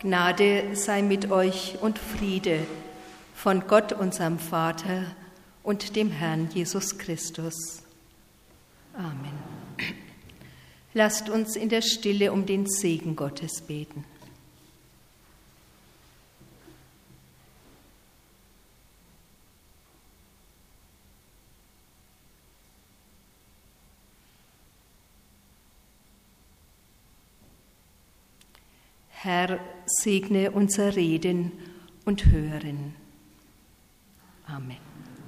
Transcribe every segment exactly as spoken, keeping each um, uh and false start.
Gnade sei mit euch und Friede von Gott, unserem Vater und dem Herrn Jesus Christus. Amen. Lasst uns in der Stille um den Segen Gottes beten. Herr, segne unser Reden und Hören. Amen.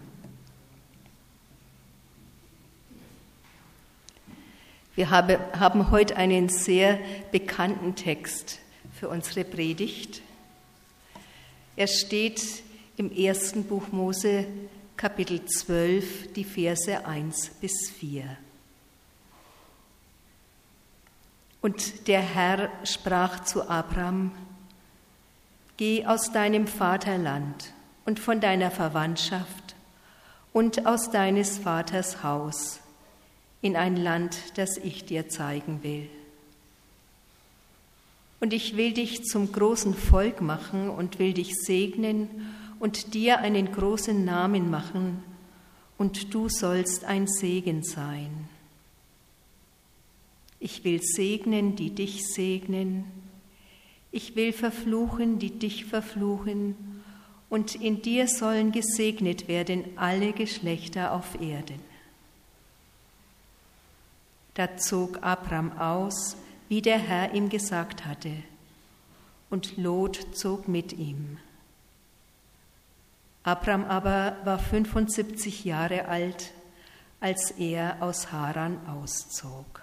Wir habe, haben heute einen sehr bekannten Text für unsere Predigt. Er steht im ersten Buch Mose, Kapitel zwölf, die Verse eins bis vier. Und der Herr sprach zu Abram: Geh aus deinem Vaterland und von deiner Verwandtschaft und aus deines Vaters Haus in ein Land, das ich dir zeigen will. Und ich will dich zum großen Volk machen und will dich segnen und dir einen großen Namen machen, und du sollst ein Segen sein. Ich will segnen, die dich segnen. Ich will verfluchen, die dich verfluchen. Und in dir sollen gesegnet werden alle Geschlechter auf Erden. Da zog Abram aus, wie der Herr ihm gesagt hatte, und Lot zog mit ihm. Abram aber war fünfundsiebzig Jahre alt, als er aus Haran auszog.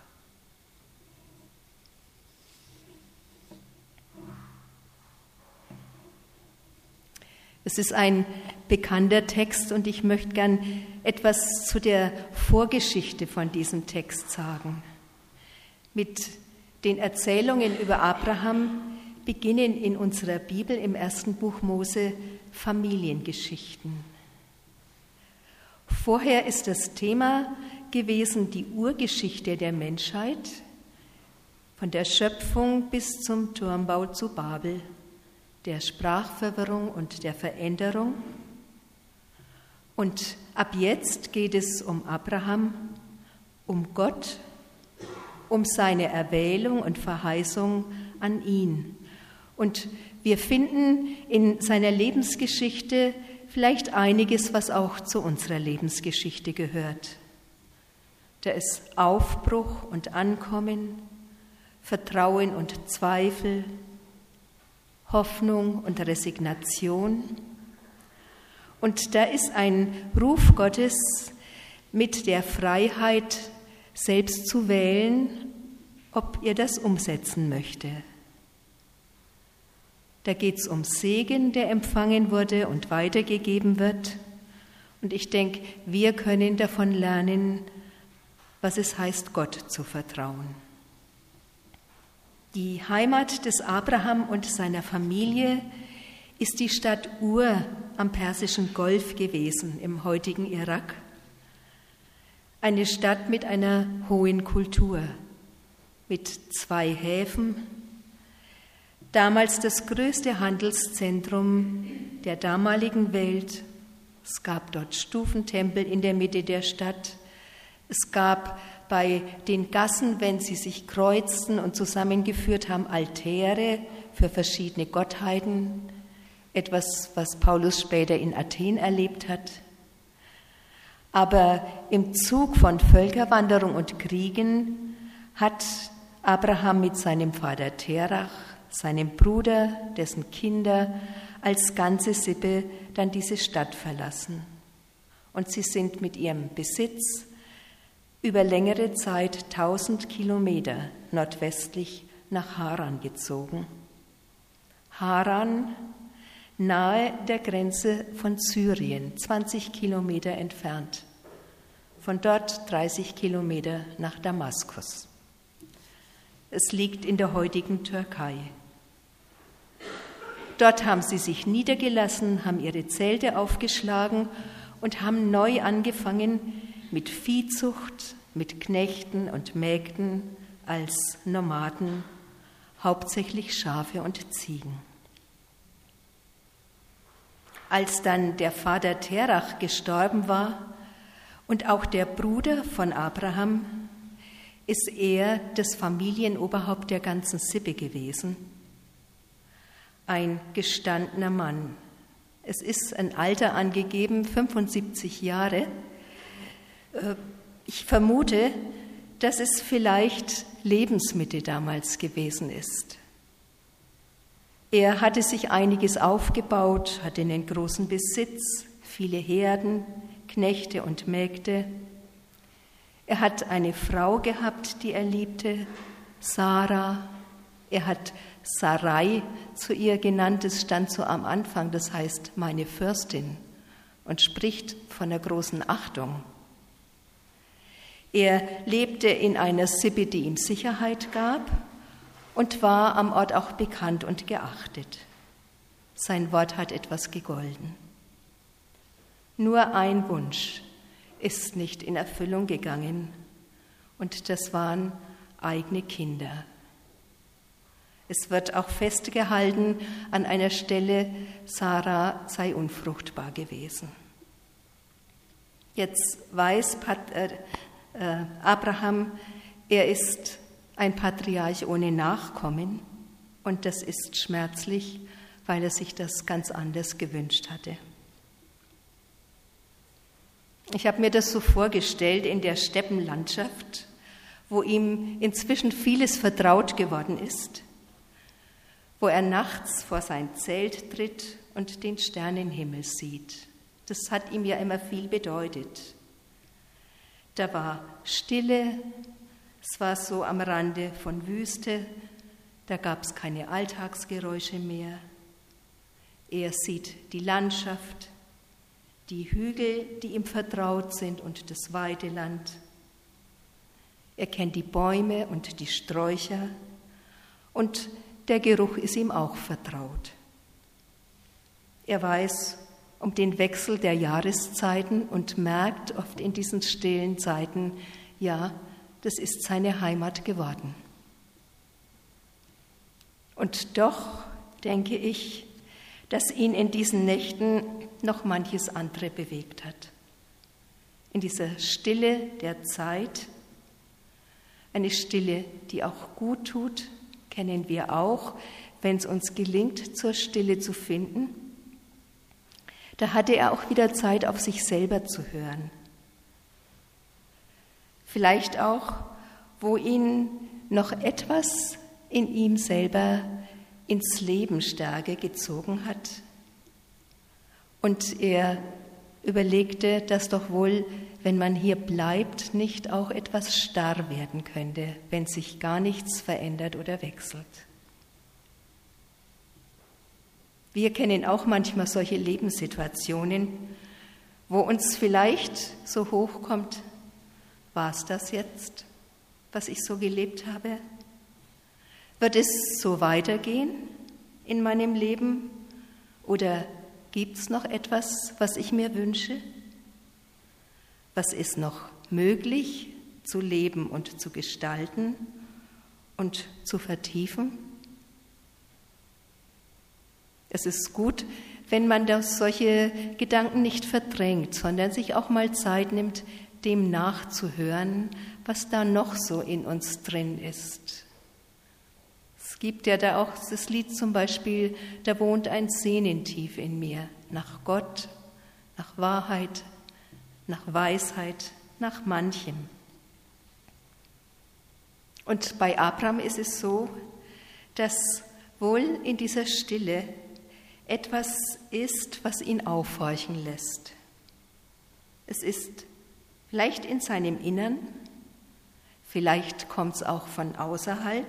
Es ist ein bekannter Text und ich möchte gern etwas zu der Vorgeschichte von diesem Text sagen. Mit den Erzählungen über Abraham beginnen in unserer Bibel im ersten Buch Mose Familiengeschichten. Vorher ist das Thema gewesen die Urgeschichte der Menschheit, von der Schöpfung bis zum Turmbau zu Babel, der Sprachverwirrung und der Veränderung. Und ab jetzt geht es um Abraham, um Gott, um seine Erwählung und Verheißung an ihn. Und wir finden in seiner Lebensgeschichte vielleicht einiges, was auch zu unserer Lebensgeschichte gehört. Da ist Aufbruch und Ankommen, Vertrauen und Zweifel, Hoffnung und Resignation. Und da ist ein Ruf Gottes mit der Freiheit, selbst zu wählen, ob er das umsetzen möchte. Da geht es um Segen, der empfangen wurde und weitergegeben wird. Und ich denke, wir können davon lernen, was es heißt, Gott zu vertrauen. Die Heimat des Abraham und seiner Familie ist die Stadt Ur am Persischen Golf gewesen, im heutigen Irak. Eine Stadt mit einer hohen Kultur, mit zwei Häfen, damals das größte Handelszentrum der damaligen Welt. Es gab dort Stufentempel in der Mitte der Stadt. Es gab bei den Gassen, wenn sie sich kreuzten und zusammengeführt haben, Altäre für verschiedene Gottheiten, etwas, was Paulus später in Athen erlebt hat. Aber im Zug von Völkerwanderung und Kriegen hat Abraham mit seinem Vater Terach, seinem Bruder, dessen Kinder als ganze Sippe dann diese Stadt verlassen. Und sie sind mit ihrem Besitz über längere Zeit tausend Kilometer nordwestlich nach Haran gezogen. Haran, nahe der Grenze von Syrien, zwanzig Kilometer entfernt. Von dort dreißig Kilometer nach Damaskus. Es liegt in der heutigen Türkei. Dort haben sie sich niedergelassen, haben ihre Zelte aufgeschlagen und haben neu angefangen mit Viehzucht, mit Knechten und Mägden als Nomaden, hauptsächlich Schafe und Ziegen. Als dann der Vater Terach gestorben war und auch der Bruder von Abraham, ist er das Familienoberhaupt der ganzen Sippe gewesen. Ein gestandener Mann. Es ist ein Alter angegeben, fünfundsiebzig Jahre. Ich vermute, dass es vielleicht Lebensmitte damals gewesen ist. Er hatte sich einiges aufgebaut, hatte einen großen Besitz, viele Herden, Knechte und Mägde. Er hat eine Frau gehabt, die er liebte, Sarah. Er hat Sarai zu ihr genannt, es stand so am Anfang, das heißt meine Fürstin, und spricht von der großen Achtung. Er lebte in einer Sippe, die ihm Sicherheit gab und war am Ort auch bekannt und geachtet. Sein Wort hat etwas gegolten. Nur ein Wunsch ist nicht in Erfüllung gegangen, und das waren eigene Kinder. Es wird auch festgehalten an einer Stelle, Sarah sei unfruchtbar gewesen. Jetzt weiß Pat, äh, äh, Abraham, er ist ein Patriarch ohne Nachkommen, und das ist schmerzlich, weil er sich das ganz anders gewünscht hatte. Ich habe mir das so vorgestellt in der Steppenlandschaft, wo ihm inzwischen vieles vertraut geworden ist, wo er nachts vor sein Zelt tritt und den Sternenhimmel sieht. Das hat ihm ja immer viel bedeutet. Da war Stille, es war so am Rande von Wüste, da gab es keine Alltagsgeräusche mehr. Er sieht die Landschaft, die Hügel, die ihm vertraut sind, und das Weideland. Er kennt die Bäume und die Sträucher, und der Geruch ist ihm auch vertraut. Er weiß um den Wechsel der Jahreszeiten und merkt oft in diesen stillen Zeiten, ja, das ist seine Heimat geworden. Und doch denke ich, dass ihn in diesen Nächten noch manches andere bewegt hat. In dieser Stille der Zeit, eine Stille, die auch gut tut, kennen wir auch, wenn es uns gelingt, zur Stille zu finden. Da hatte er auch wieder Zeit, auf sich selber zu hören. Vielleicht auch, wo ihn noch etwas in ihm selber ins Leben Stärke gezogen hat. Und er überlegte, dass doch wohl, wenn man hier bleibt, nicht auch etwas starr werden könnte, wenn sich gar nichts verändert oder wechselt. Wir kennen auch manchmal solche Lebenssituationen, wo uns vielleicht so hochkommt, war es das jetzt, was ich so gelebt habe? Wird es so weitergehen in meinem Leben? Oder gibt es noch etwas, was ich mir wünsche? Was ist noch möglich zu leben und zu gestalten und zu vertiefen? Es ist gut, wenn man das, solche Gedanken nicht verdrängt, sondern sich auch mal Zeit nimmt, dem nachzuhören, was da noch so in uns drin ist. Es gibt ja da auch das Lied zum Beispiel, da wohnt ein Sehnen tief in mir, nach Gott, nach Wahrheit, nach Weisheit, nach manchem. Und bei Abraham ist es so, dass wohl in dieser Stille etwas ist, was ihn aufhorchen lässt. Es ist vielleicht in seinem Innern, vielleicht kommt es auch von außerhalb,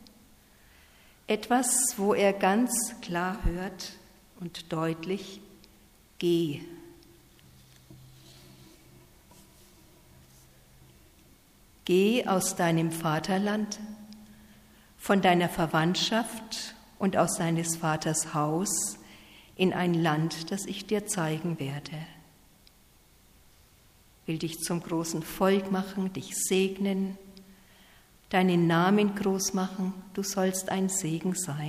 etwas, wo er ganz klar hört und deutlich, geh. Geh aus deinem Vaterland, von deiner Verwandtschaft und aus deines Vaters Haus in ein Land, das ich dir zeigen werde. Will dich zum großen Volk machen, dich segnen, deinen Namen groß machen, du sollst ein Segen sein.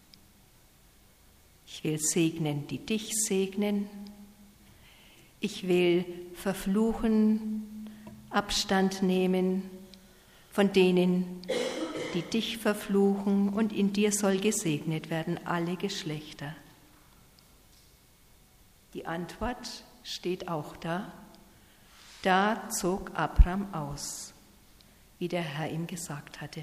Ich will segnen, die dich segnen. Ich will verfluchen, Abstand nehmen von denen, die dich verfluchen, und in dir soll gesegnet werden alle Geschlechter. Die Antwort steht auch da. Da zog Abram aus, wie der Herr ihm gesagt hatte.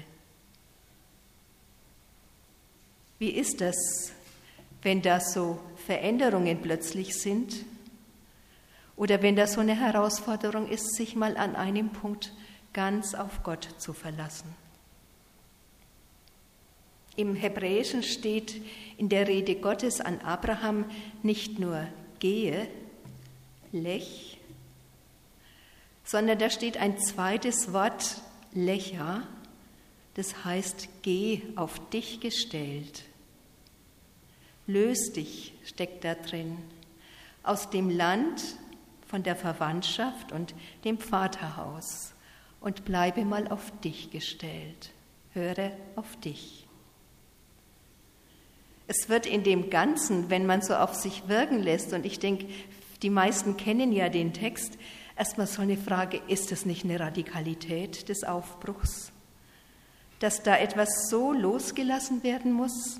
Wie ist das, wenn da so Veränderungen plötzlich sind oder wenn da so eine Herausforderung ist, sich mal an einem Punkt ganz auf Gott zu verlassen? Im Hebräischen steht in der Rede Gottes an Abraham nicht nur gehe, lech, sondern da steht ein zweites Wort, lecha, das heißt geh, auf dich gestellt. Löse dich, steckt da drin, aus dem Land, von der Verwandtschaft und dem Vaterhaus und bleibe mal auf dich gestellt. Höre auf dich. Es wird in dem Ganzen, wenn man so auf sich wirken lässt, und ich denke, die meisten kennen ja den Text, erstmal so eine Frage, ist es nicht eine Radikalität des Aufbruchs, dass da etwas so losgelassen werden muss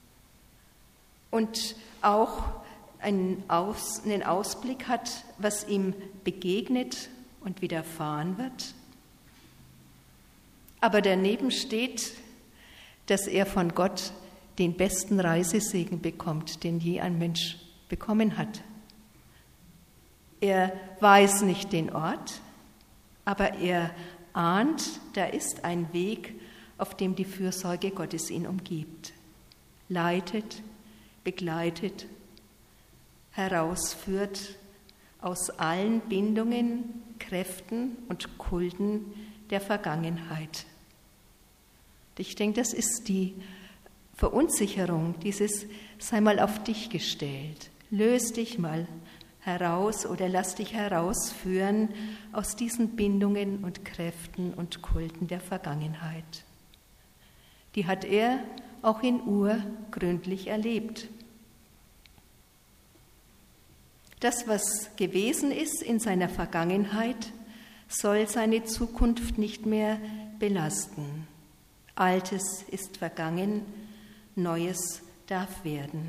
und auch einen, Aus, einen Ausblick hat, was ihm begegnet und widerfahren wird? Aber daneben steht, dass er von Gott den besten Reisesegen bekommt, den je ein Mensch bekommen hat. Er weiß nicht den Ort, aber er ahnt, da ist ein Weg, auf dem die Fürsorge Gottes ihn umgibt, leitet, begleitet, herausführt aus allen Bindungen, Kräften und Kulten der Vergangenheit. Ich denke, das ist die Verunsicherung, dieses sei mal auf dich gestellt, löse dich mal heraus oder lass dich herausführen aus diesen Bindungen und Kräften und Kulten der Vergangenheit. Die hat er auch in Ur gründlich erlebt. Das, was gewesen ist in seiner Vergangenheit, soll seine Zukunft nicht mehr belasten. Altes ist vergangen, Neues darf werden.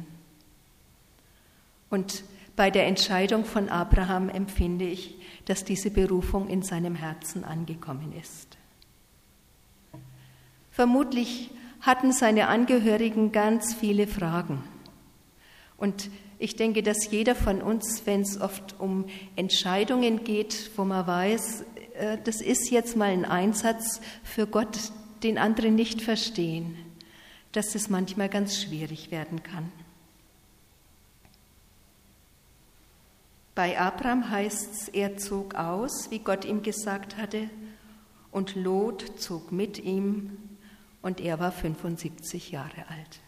Und bei der Entscheidung von Abraham empfinde ich, dass diese Berufung in seinem Herzen angekommen ist. Vermutlich hatten seine Angehörigen ganz viele Fragen. Und ich denke, dass jeder von uns, wenn es oft um Entscheidungen geht, wo man weiß, das ist jetzt mal ein Einsatz für Gott, den andere nicht verstehen, dass es manchmal ganz schwierig werden kann. Bei Abraham heißt es, er zog aus, wie Gott ihm gesagt hatte, und Lot zog mit ihm, und er war fünfundsiebzig Jahre alt.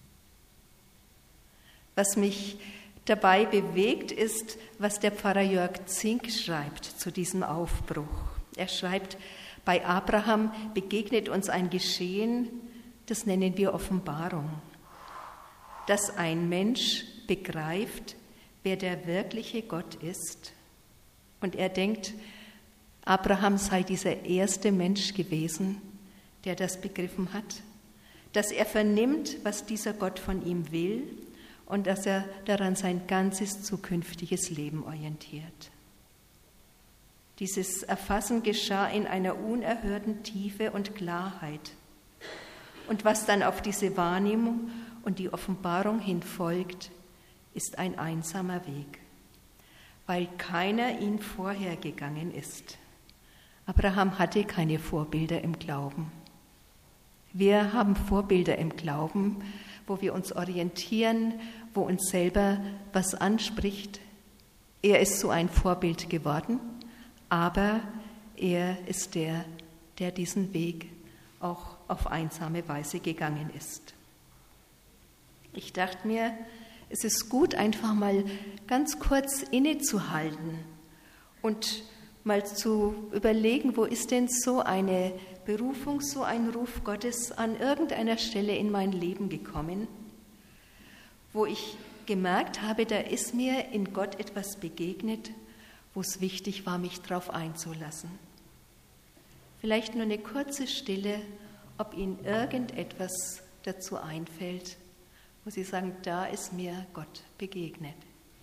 Was mich dabei bewegt, ist, was der Pfarrer Jörg Zink schreibt zu diesem Aufbruch. Er schreibt, bei Abraham begegnet uns ein Geschehen, das nennen wir Offenbarung, dass ein Mensch begreift, wer der wirkliche Gott ist. Und er denkt, Abraham sei dieser erste Mensch gewesen, der das begriffen hat, dass er vernimmt, was dieser Gott von ihm will und dass er daran sein ganzes zukünftiges Leben orientiert. Dieses Erfassen geschah in einer unerhörten Tiefe und Klarheit. Und was dann auf diese Wahrnehmung und die Offenbarung hin folgt, ist ein einsamer Weg, weil keiner ihn vorhergegangen ist. Abraham hatte keine Vorbilder im Glauben. Wir haben Vorbilder im Glauben, wo wir uns orientieren, wo uns selber was anspricht. Er ist so ein Vorbild geworden, aber er ist der, der diesen Weg auch auf einsame Weise gegangen ist. Ich dachte mir, es ist gut, einfach mal ganz kurz innezuhalten und mal zu überlegen, wo ist denn so eine Berufung so ein Ruf Gottes an irgendeiner Stelle in mein Leben gekommen, wo ich gemerkt habe, da ist mir in Gott etwas begegnet, wo es wichtig war, mich darauf einzulassen. Vielleicht nur eine kurze Stille, ob Ihnen irgendetwas dazu einfällt, wo Sie sagen, da ist mir Gott begegnet.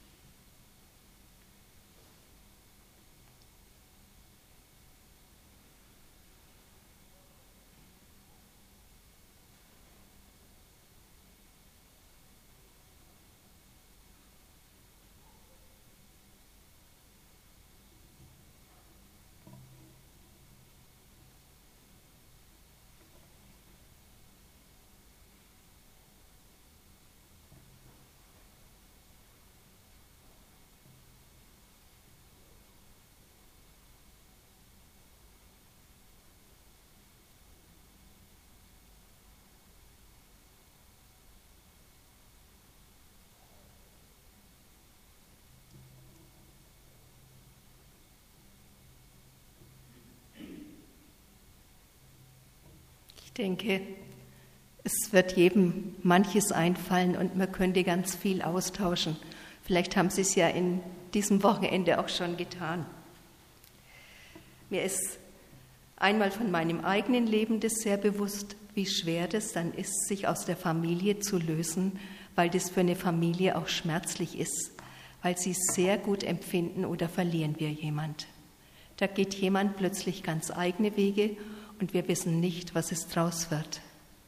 Ich denke, es wird jedem manches einfallen und man könnte ganz viel austauschen. Vielleicht haben Sie es ja in diesem Wochenende auch schon getan. Mir ist einmal von meinem eigenen Leben das sehr bewusst, wie schwer das dann ist, sich aus der Familie zu lösen, weil das für eine Familie auch schmerzlich ist, weil sie es sehr gut empfinden oder verlieren wir jemand. Da geht jemand plötzlich ganz eigene Wege und wir wissen nicht, was es draus wird.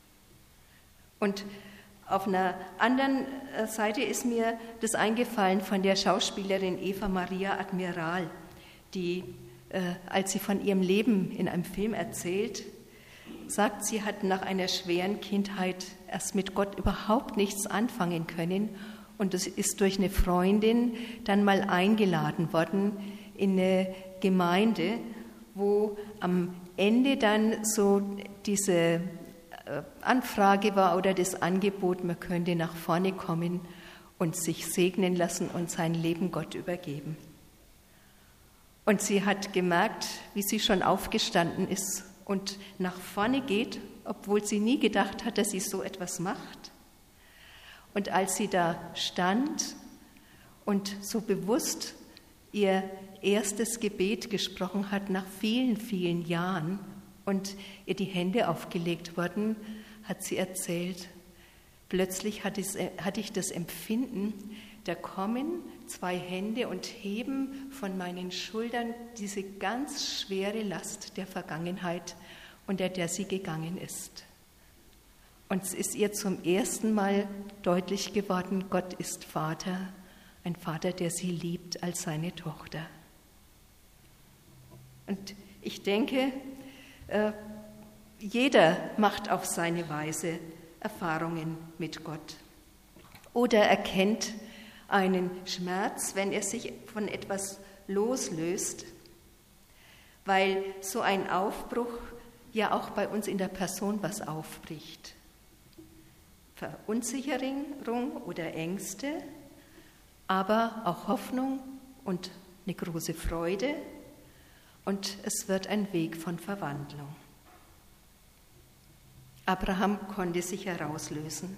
Und auf einer anderen Seite ist mir das eingefallen von der Schauspielerin Eva Maria Admiral, die, äh, als sie von ihrem Leben in einem Film erzählt, sagt, sie hat nach einer schweren Kindheit erst mit Gott überhaupt nichts anfangen können und es ist durch eine Freundin dann mal eingeladen worden in eine Gemeinde, wo am Ende dann so diese Anfrage war oder das Angebot, man könnte nach vorne kommen und sich segnen lassen und sein Leben Gott übergeben. Und sie hat gemerkt, wie sie schon aufgestanden ist und nach vorne geht, obwohl sie nie gedacht hat, dass sie so etwas macht. Und als sie da stand und so bewusst ihr erstes Gebet gesprochen hat nach vielen, vielen Jahren und ihr die Hände aufgelegt wurden, hat sie erzählt, plötzlich hatte ich das Empfinden, da kommen zwei Hände und heben von meinen Schultern diese ganz schwere Last der Vergangenheit, unter der sie gegangen ist. Und es ist ihr zum ersten Mal deutlich geworden, Gott ist Vater, ein Vater, der sie liebt als seine Tochter. Und ich denke, äh, jeder macht auf seine Weise Erfahrungen mit Gott oder erkennt einen Schmerz, wenn er sich von etwas loslöst, weil so ein Aufbruch ja auch bei uns in der Person was aufbricht. Verunsicherung oder Ängste, aber auch Hoffnung und eine große Freude und es wird ein Weg von Verwandlung. Abraham konnte sich herauslösen.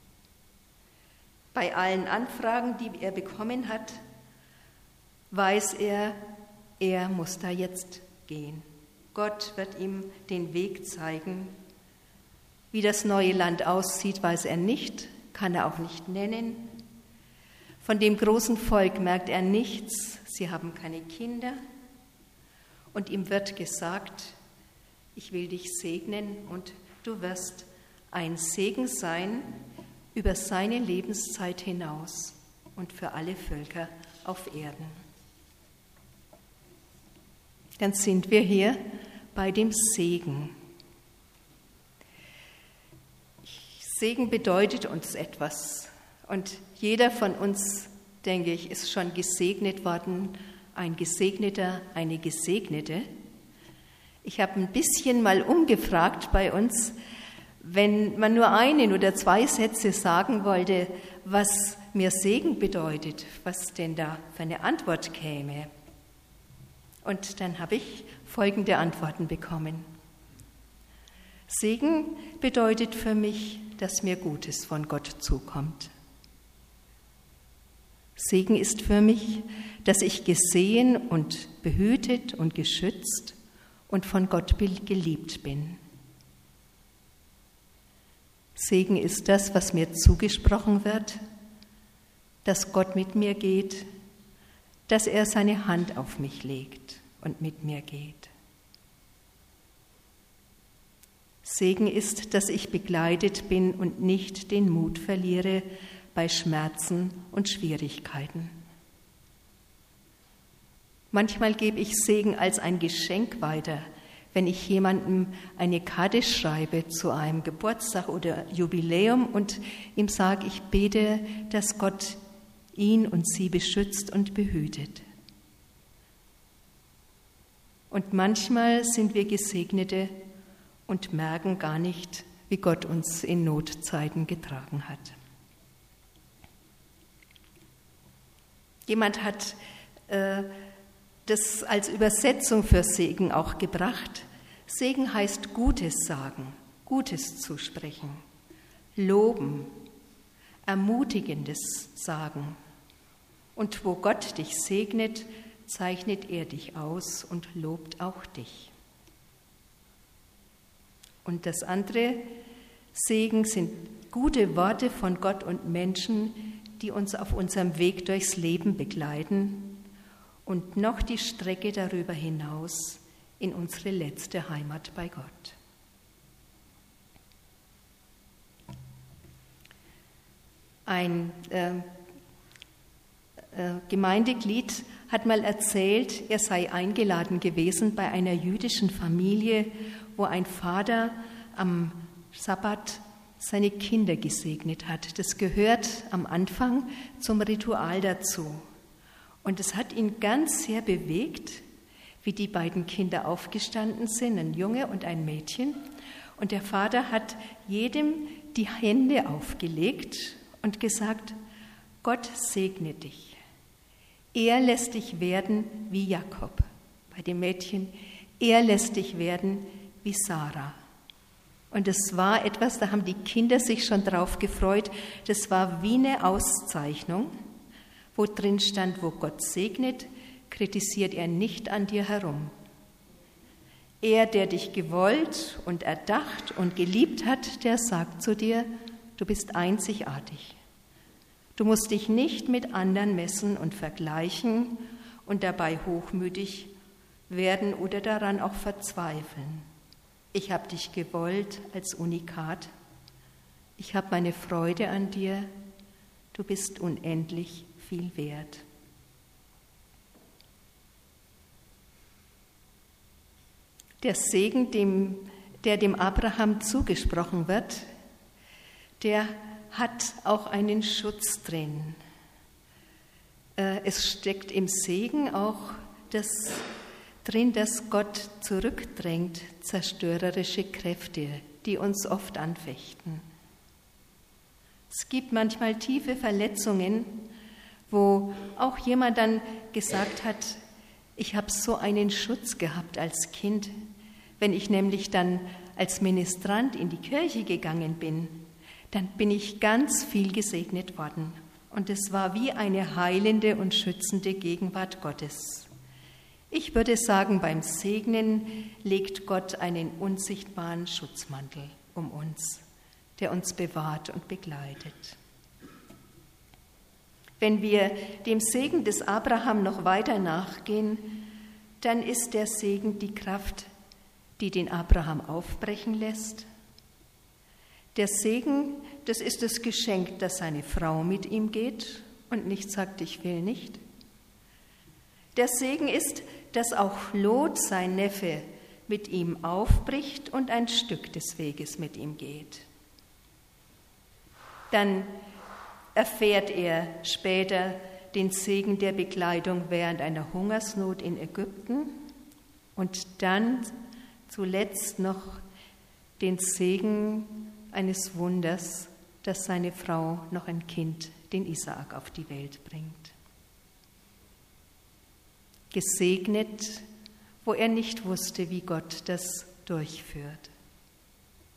Bei allen Anfragen, die er bekommen hat, weiß er, er muss da jetzt gehen. Gott wird ihm den Weg zeigen. Wie das neue Land aussieht, weiß er nicht, kann er auch nicht nennen. Von dem großen Volk merkt er nichts, sie haben keine Kinder. Und ihm wird gesagt, ich will dich segnen und du wirst ein Segen sein über seine Lebenszeit hinaus und für alle Völker auf Erden. Dann sind wir hier bei dem Segen. Segen bedeutet uns etwas. Und jeder von uns, denke ich, ist schon gesegnet worden, ein Gesegneter, eine Gesegnete. Ich habe ein bisschen mal umgefragt bei uns, wenn man nur einen oder zwei Sätze sagen wollte, was mir Segen bedeutet, was denn da für eine Antwort käme. Und dann habe ich folgende Antworten bekommen. Segen bedeutet für mich, dass mir Gutes von Gott zukommt. Segen ist für mich, dass ich gesehen und behütet und geschützt und von Gott geliebt bin. Segen ist das, was mir zugesprochen wird, dass Gott mit mir geht, dass er seine Hand auf mich legt und mit mir geht. Segen ist, dass ich begleitet bin und nicht den Mut verliere bei Schmerzen und Schwierigkeiten. Manchmal gebe ich Segen als ein Geschenk weiter, wenn ich jemandem eine Karte schreibe zu einem Geburtstag oder Jubiläum und ihm sage, ich bete, dass Gott ihn und sie beschützt und behütet. Und manchmal sind wir Gesegnete und merken gar nicht, wie Gott uns in Notzeiten getragen hat. Jemand hat äh, das als Übersetzung für Segen auch gebracht. Segen heißt Gutes sagen, Gutes zusprechen, loben, Ermutigendes sagen. Und wo Gott dich segnet, zeichnet er dich aus und lobt auch dich. Und das andere, Segen sind gute Worte von Gott und Menschen, die uns auf unserem Weg durchs Leben begleiten und noch die Strecke darüber hinaus in unsere letzte Heimat bei Gott. Ein äh, äh, Gemeindeglied hat mal erzählt, er sei eingeladen gewesen bei einer jüdischen Familie, wo ein Vater am Sabbat seine Kinder gesegnet hat. Das gehört am Anfang zum Ritual dazu. Und es hat ihn ganz sehr bewegt, wie die beiden Kinder aufgestanden sind, ein Junge und ein Mädchen. Und der Vater hat jedem die Hände aufgelegt und gesagt, Gott segne dich. Er lässt dich werden wie Jakob. Bei dem Mädchen, er lässt dich werden wie Sarah. Und es war etwas, da haben die Kinder sich schon drauf gefreut. Das war wie eine Auszeichnung, wo drin stand, wo Gott segnet, kritisiert er nicht an dir herum. Er, der dich gewollt und erdacht und geliebt hat, der sagt zu dir, du bist einzigartig. Du musst dich nicht mit anderen messen und vergleichen und dabei hochmütig werden oder daran auch verzweifeln. Ich habe dich gewollt als Unikat. Ich habe meine Freude an dir. Du bist unendlich viel wert. Der Segen, dem, der dem Abraham zugesprochen wird, der hat auch einen Schutz drin. Es steckt im Segen auch das drin, dass Gott zurückdrängt zerstörerische Kräfte, die uns oft anfechten. Es gibt manchmal tiefe Verletzungen, wo auch jemand dann gesagt hat, ich habe so einen Schutz gehabt als Kind. Wenn ich nämlich dann als Ministrant in die Kirche gegangen bin, dann bin ich ganz viel gesegnet worden. Und es war wie eine heilende und schützende Gegenwart Gottes. Ich würde sagen, beim Segnen legt Gott einen unsichtbaren Schutzmantel um uns, der uns bewahrt und begleitet. Wenn wir dem Segen des Abraham noch weiter nachgehen, dann ist der Segen die Kraft, die den Abraham aufbrechen lässt. Der Segen, das ist das Geschenk, dass seine Frau mit ihm geht und nicht sagt, ich will nicht. Der Segen ist, dass auch Lot, sein Neffe, mit ihm aufbricht und ein Stück des Weges mit ihm geht. Dann erfährt er später den Segen der Bekleidung während einer Hungersnot in Ägypten und dann zuletzt noch den Segen eines Wunders, dass seine Frau noch ein Kind, den Isaak, auf die Welt bringt. Gesegnet, wo er nicht wusste, wie Gott das durchführt.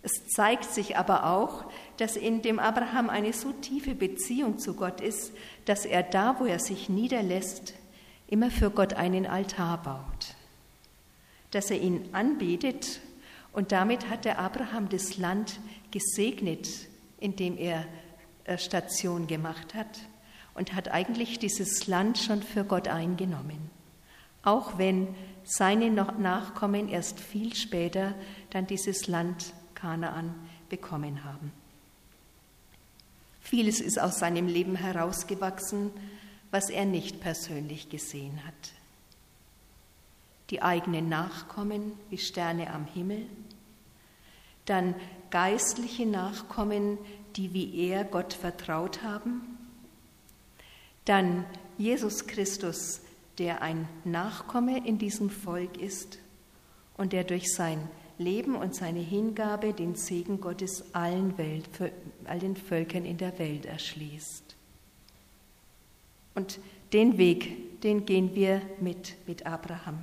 Es zeigt sich aber auch, dass in dem Abraham eine so tiefe Beziehung zu Gott ist, dass er da, wo er sich niederlässt, immer für Gott einen Altar baut, dass er ihn anbetet, und damit hat der Abraham das Land gesegnet, in dem er Station gemacht hat, und hat eigentlich dieses Land schon für Gott eingenommen, auch wenn seine Nachkommen erst viel später dann dieses Land Kanaan bekommen haben. Vieles ist aus seinem Leben herausgewachsen, was er nicht persönlich gesehen hat. Die eigenen Nachkommen wie Sterne am Himmel, dann geistliche Nachkommen, die wie er Gott vertraut haben, dann Jesus Christus, der ein Nachkomme in diesem Volk ist und der durch sein Leben und seine Hingabe den Segen Gottes allen, Welt, allen Völkern in der Welt erschließt. Und den Weg, den gehen wir mit, mit Abraham.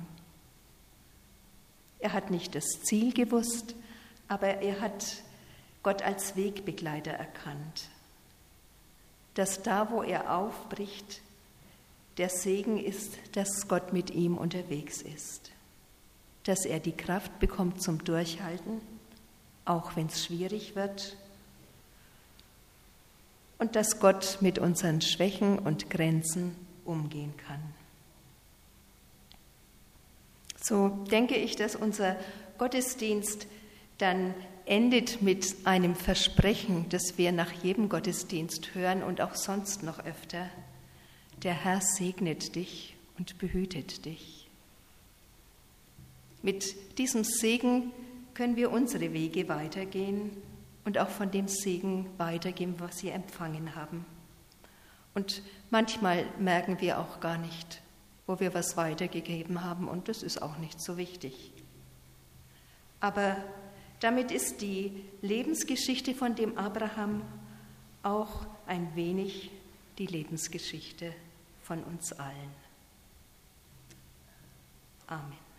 Er hat nicht das Ziel gewusst, aber er hat Gott als Wegbegleiter erkannt, dass da, wo er aufbricht, der Segen ist, dass Gott mit ihm unterwegs ist, dass er die Kraft bekommt zum Durchhalten, auch wenn es schwierig wird, und dass Gott mit unseren Schwächen und Grenzen umgehen kann. So denke ich, dass unser Gottesdienst dann endet mit einem Versprechen, das wir nach jedem Gottesdienst hören und auch sonst noch öfter. Der Herr segnet dich und behütet dich. Mit diesem Segen können wir unsere Wege weitergehen und auch von dem Segen weitergeben, was wir empfangen haben. Und manchmal merken wir auch gar nicht, wo wir was weitergegeben haben, und das ist auch nicht so wichtig. Aber damit ist die Lebensgeschichte von dem Abraham auch ein wenig die Lebensgeschichte von uns allen. Amen.